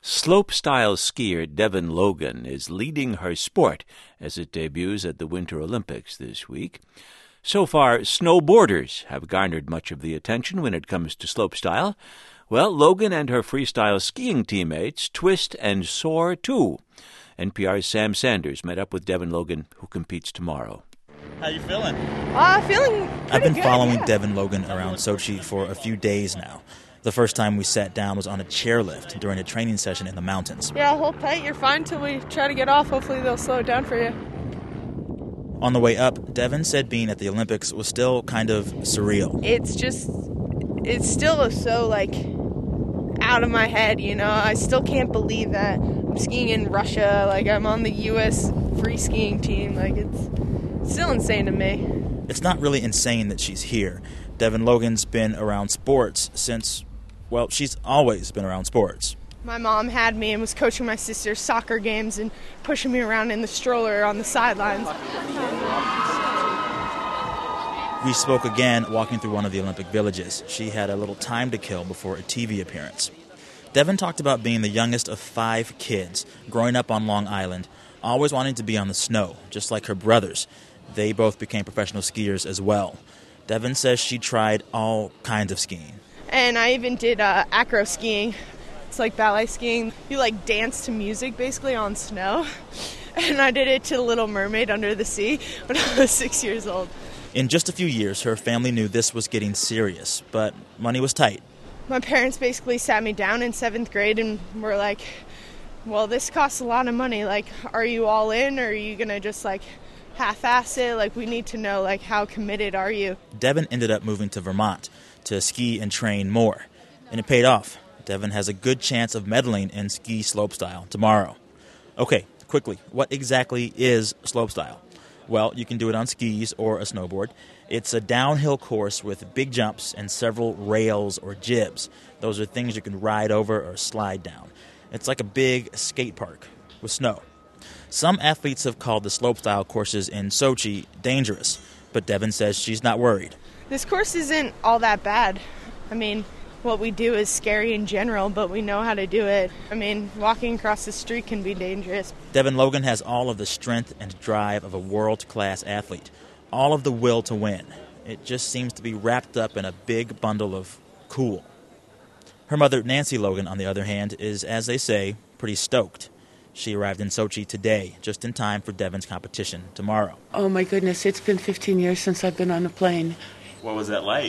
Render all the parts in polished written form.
Slopestyle skier Devin Logan is leading her sport as it debuts at the Winter Olympics this week. So far, snowboarders have garnered much of the attention when it comes to slopestyle. Well, Logan and her freestyle skiing teammates twist and soar too. NPR's Sam Sanders met up with Devin Logan, who competes tomorrow. How you feeling? Feeling pretty I've been good, following yeah. Devin Logan around Sochi for a few days now. The first time we sat down was on a chairlift during a training session in the mountains. Yeah, hold tight. You're fine till we try to get off. Hopefully they'll slow it down for you. On the way up, Devin said being at the Olympics was still kind of surreal. It's still so, out of my head, you know? I still can't believe that I'm skiing in Russia. I'm on the U.S. free skiing team. It's still insane to me. It's not really insane that she's here. Devin Logan's been around sports since, she's always been around sports. My mom had me and was coaching my sister's soccer games and pushing me around in the stroller on the sidelines. We spoke again walking through one of the Olympic villages. She had a little time to kill before a TV appearance. Devin talked about being the youngest of 5 kids, growing up on Long Island, always wanting to be on the snow, just like her brothers. They both became professional skiers as well. Devin says she tried all kinds of skiing. And I even did acro skiing. It's like ballet skiing. You dance to music basically on snow. And I did it to Little Mermaid Under the Sea when I was 6 years old. In just a few years, her family knew this was getting serious, but money was tight. My parents basically sat me down in 7th grade and were like, well, this costs a lot of money. Are you all in, or are you going to just half-ass it? We need to know, how committed are you? Devin ended up moving to Vermont to ski and train more, and it paid off. Devin has a good chance of medaling in ski slopestyle tomorrow. Okay, quickly, what exactly is slopestyle? Well, you can do it on skis or a snowboard. It's a downhill course with big jumps and several rails or jibs. Those are things you can ride over or slide down. It's like a big skate park with snow. Some athletes have called the slopestyle courses in Sochi dangerous, but Devin says she's not worried. This course isn't all that bad. What we do is scary in general, but we know how to do it. Walking across the street can be dangerous. Devin Logan has all of the strength and drive of a world-class athlete, all of the will to win. It just seems to be wrapped up in a big bundle of cool. Her mother, Nancy Logan, on the other hand, is, as they say, pretty stoked. She arrived in Sochi today, just in time for Devin's competition tomorrow. Oh, my goodness, it's been 15 years since I've been on a plane. What was that like?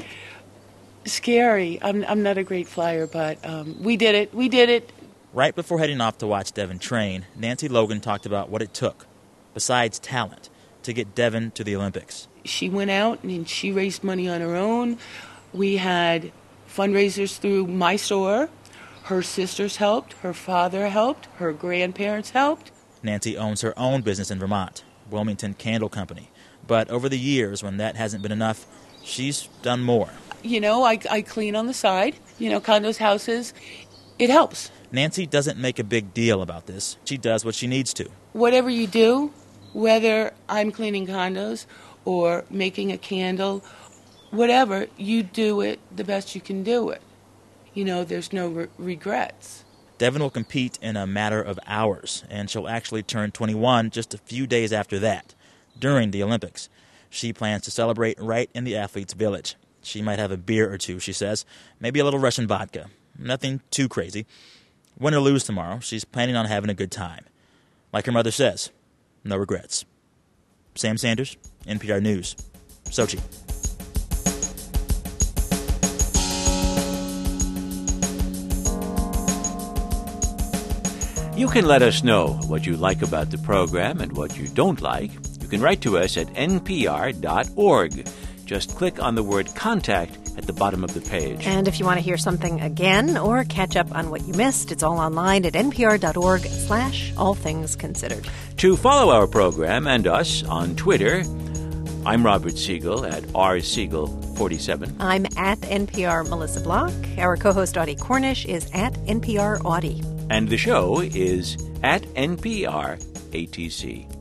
Scary. I'm not a great flyer, but we did it. Right before heading off to watch Devin train, Nancy Logan talked about what it took, besides talent, to get Devin to the Olympics. She went out and she raised money on her own. We had fundraisers through my store. Her sisters helped, her father helped, her grandparents helped. Nancy owns her own business in Vermont, Wilmington Candle Company. But over the years, when that hasn't been enough, she's done more. I clean on the side, condos, houses. It helps. Nancy doesn't make a big deal about this. She does what she needs to. Whatever you do, whether I'm cleaning condos or making a candle, whatever, you do it the best you can do it. There's no regrets. Devin will compete in a matter of hours, and she'll actually turn 21 just a few days after that, during the Olympics. She plans to celebrate right in the athletes' village. She might have a beer or two, she says, maybe a little Russian vodka. Nothing too crazy. Win or lose tomorrow, she's planning on having a good time. Like her mother says, no regrets. Sam Sanders, NPR News, Sochi. You can let us know what you like about the program and what you don't like. You can write to us at npr.org. Just click on the word contact at the bottom of the page. And if you want to hear something again or catch up on what you missed, it's all online at npr.org/allthingsconsidered. To follow our program and us on Twitter, I'm Robert Siegel at rsiegel47. I'm at NPR Melissa Block. Our co-host Audie Cornish is at NPR Audie. And the show is at NPR ATC.